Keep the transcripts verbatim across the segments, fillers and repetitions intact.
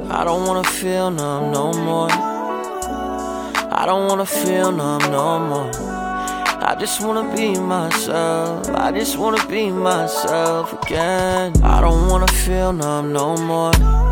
I don't wanna feel numb no more. I don't wanna feel numb no more. I just wanna be myself. I just wanna be myself again. I don't wanna feel numb no more.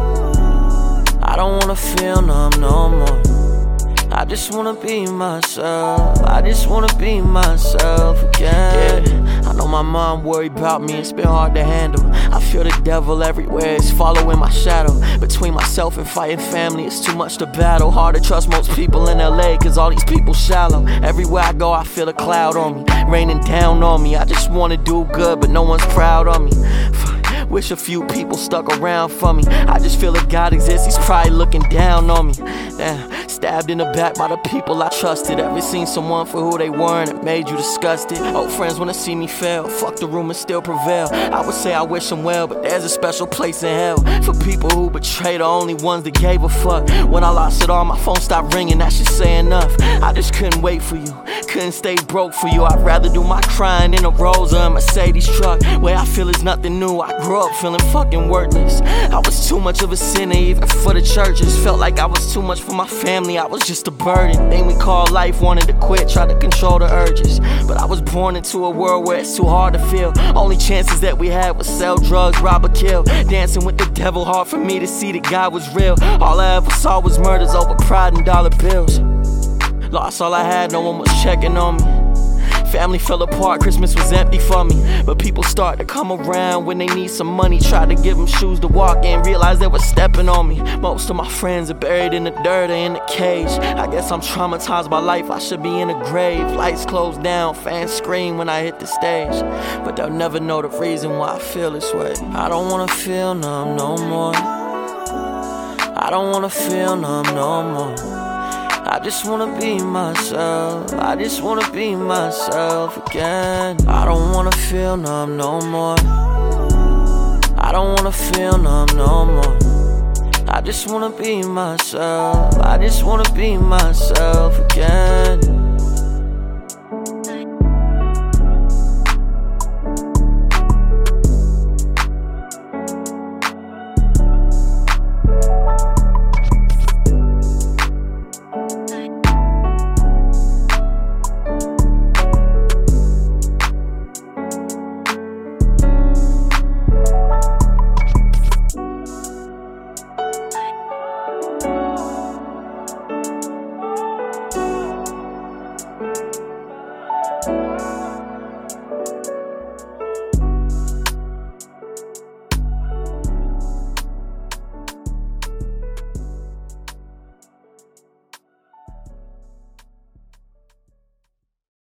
I don't wanna feel numb no more. I just wanna be myself. I just wanna be myself again. Yeah, I know my mom worried about me, it's been hard to handle. I feel the devil everywhere, it's following my shadow. Between myself and fighting family, it's too much to battle. Hard to trust most people in L A, cause all these people shallow. Everywhere I go I feel a cloud on me, raining down on me. I just wanna do good, but no one's proud of me. Wish a few people stuck around for me. I just feel that God exists, he's probably looking down on me. Damn, stabbed in the back by the people I trusted. Ever seen someone for who they were and it made you disgusted? Old friends wanna see me fail, fuck the rumors still prevail. I would say I wish them well, but there's a special place in hell for people who betray the only ones that gave a fuck. When I lost it all, my phone stopped ringing, that should say enough. I just couldn't wait for you, couldn't stay broke for you. I'd rather do my crying in a Rolls or a Mercedes truck. Where I feel is nothing new, I grew up feeling fucking worthless. I was too much of a sinner even for the churches. Felt like I was too much for my family, I was just a burden. Thing we call life, wanted to quit, tried to control the urges. But I was born into a world where it's too hard to feel. Only chances that we had was sell drugs, rob or kill. Dancing with the devil, hard for me to see that God was real. All I ever saw was murders over pride and dollar bills. Lost all I had, no one was checking on me. Family fell apart, Christmas was empty for me. But people start to come around when they need some money. Tried to give them shoes to walk in, realized they were stepping on me. Most of my friends are buried in the dirt or in the cage. I guess I'm traumatized by life, I should be in a grave. Lights closed down, fans scream when I hit the stage. But they'll never know the reason why I feel this way. I don't wanna feel numb no more. I don't wanna feel numb no more. I just wanna be myself. I just wanna be myself again. I don't wanna feel numb no more. I don't wanna feel numb no more. I just wanna be myself. I just wanna be myself again.